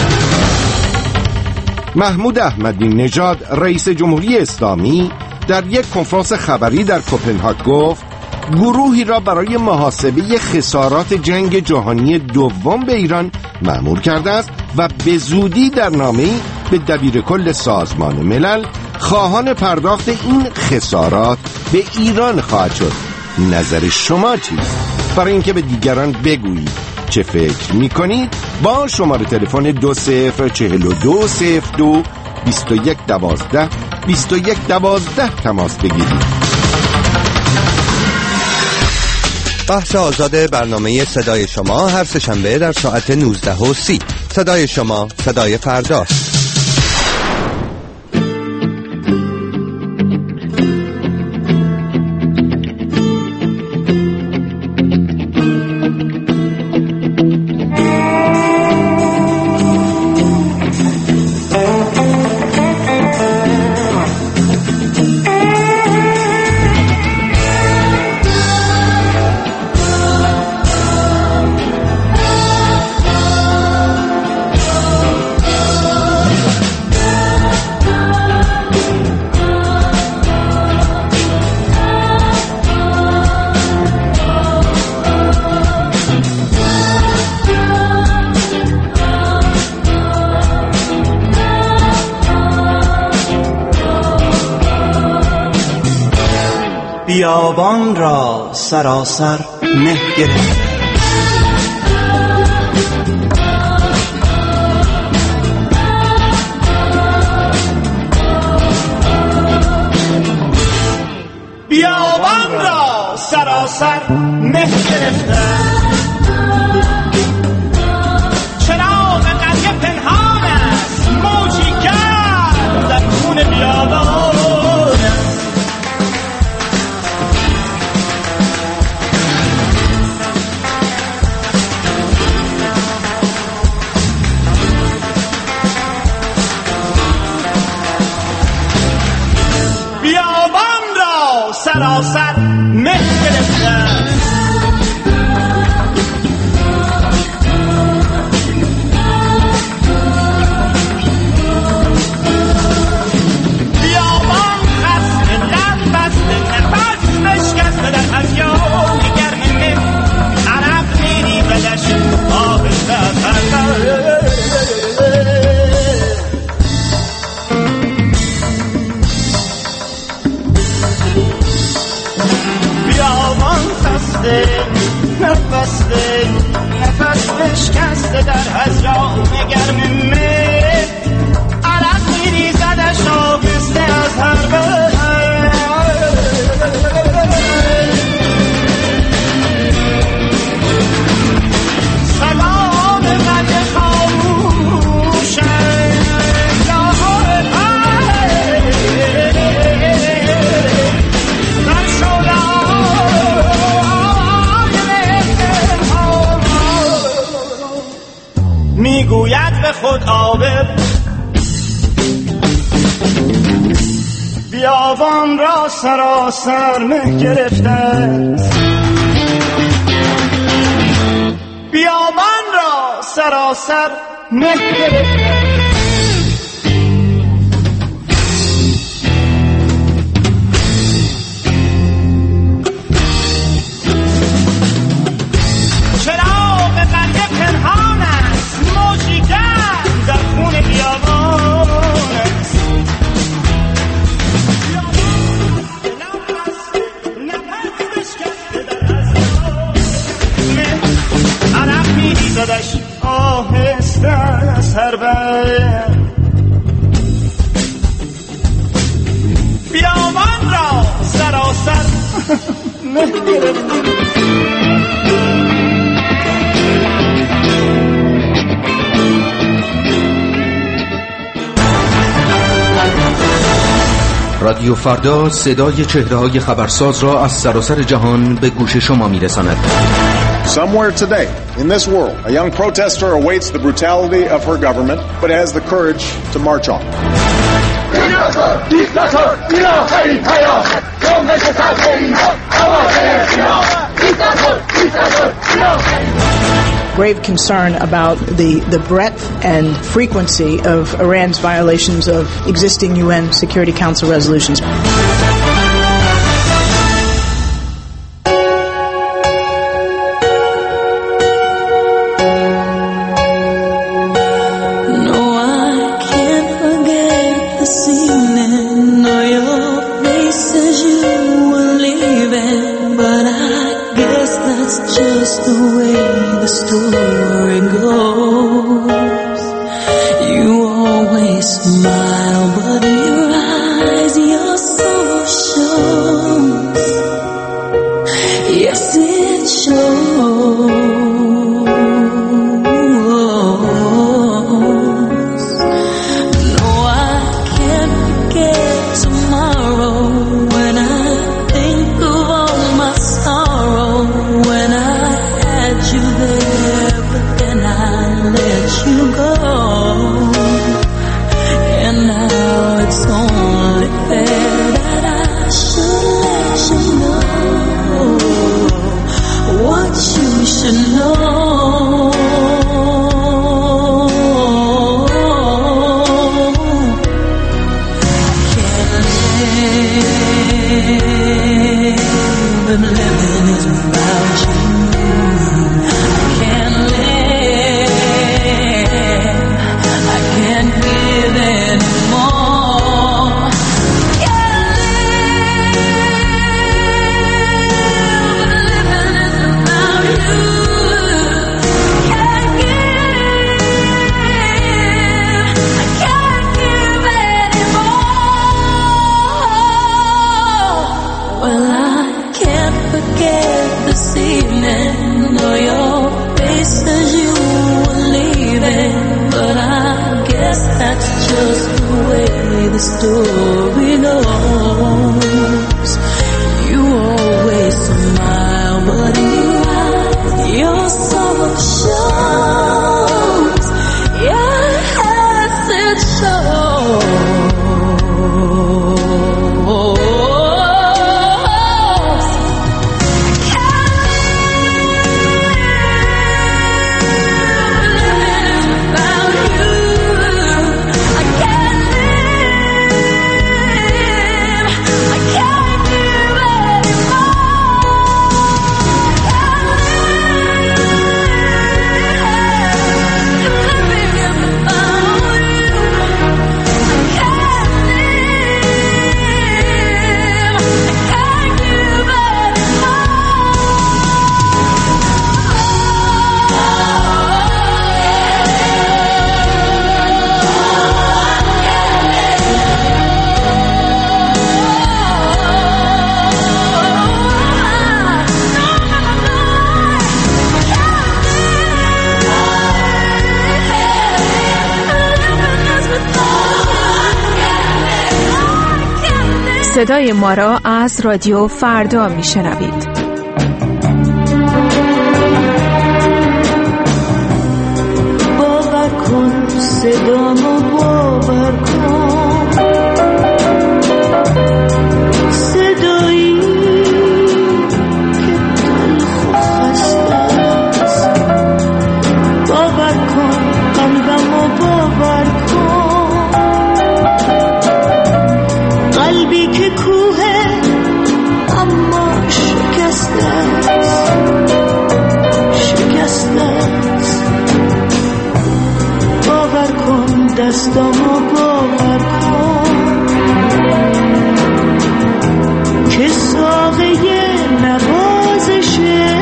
Speaker 24: محمود احمدی نژاد رئیس جمهوری اسلامی در یک کنفرانس خبری در کپنهاگ گفت گروهی را برای محاسبه خسارات جنگ جهانی دوم به ایران مأمور کرده است و به زودی در نامه‌ای به دبیرکل سازمان ملل خواهان پرداخت این خسارات به ایران خواهد شد. نظر شما چیست؟ برای اینکه به دیگران بگویید چه فکر میکنید با شماره تلفن 204202 2112 2112 تماس بگیرید. بحث آزاد برنامه صدای شما هر سه‌شنبه در ساعت 19:30. صدای شما، صدای فردا.
Speaker 6: بیابان را سراسر مه گرفت.
Speaker 21: بیابان را سراسر مه گرفته، چراغ قریه پنهان است، موجی گرم در خون بیابان. بیابان را سراسر مه گرفته، نفس بشکسته در هجران گرم مه، عرق میریزدش آبسته از هر بر. سلام قد خاموش میگوید به خود عابر، بیابان را سراسر مه گرفته، بیابان را سراسر مه گرفته. چراغ قریه پنهان است، موجی گرم در خون بیابان است. نفس بشکسته در هزار، عرق میریزدش آهسته از هر بر. بیابان را سراسر مه گرفته.
Speaker 7: رادیو فردا صدای چهره‌های خبرساز را از سراسر جهان به گوش شما می‌رساند.
Speaker 8: Somewhere today, in this world, a young protester awaits the brutality of her government, but has the courage to march on.
Speaker 11: Grave concern about the breadth and frequency of Iran's violations of existing UN Security Council resolutions. And
Speaker 10: صدای ما را از رادیو فردا میشنوید.
Speaker 12: باور کن صدامو، باور کن صدایی که تلخ و خسته است. باور کن قلبمو، باور کن قلبی که کوه اما شکسته است، شکسته است. باور کن دستامو، باور کن که ساقه نوازشه.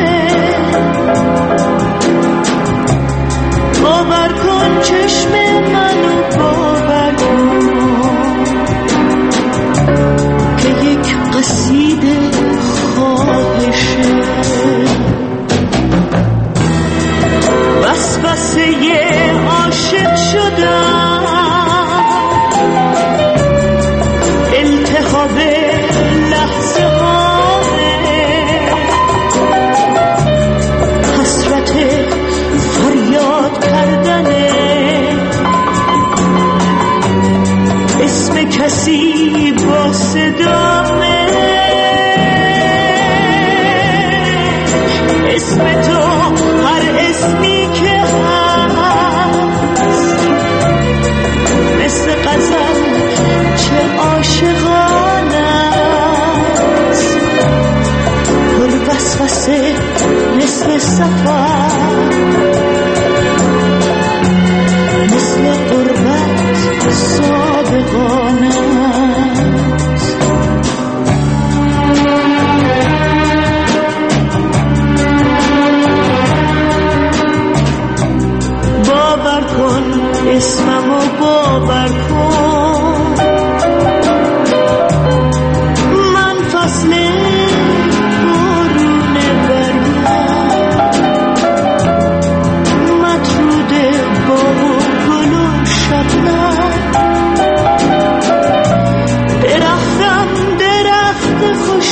Speaker 12: باور کن چشم منو، باور کن که یک قصیده خواهشه. وسوسه عاشق شدم، التهاب لحظه های حسرت فریاد کردنه. اسم کسی با صدامه، اسم تو هر اسمی که هست مثل غزل چه عاشقانه است. پر وسوسه مثل سفر، مثل غربت صادقانه.